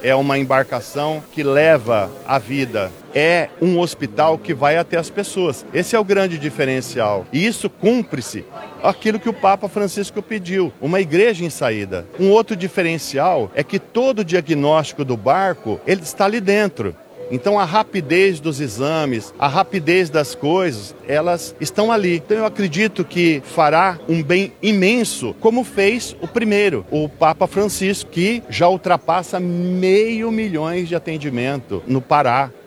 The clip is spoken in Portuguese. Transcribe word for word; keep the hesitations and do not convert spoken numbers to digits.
é uma embarcação que leva a vida. É um hospital que vai até as pessoas. Esse é o grande diferencial. E isso cumpre-se aquilo que o Papa Francisco pediu, uma igreja em saída. Um outro diferencial é que todo o diagnóstico do barco, ele está ali dentro. Então a rapidez dos exames, a rapidez das coisas, elas estão ali. Então eu acredito que fará um bem imenso, como fez o primeiro, o Papa Francisco, que já ultrapassa meio milhão de atendimento no Pará.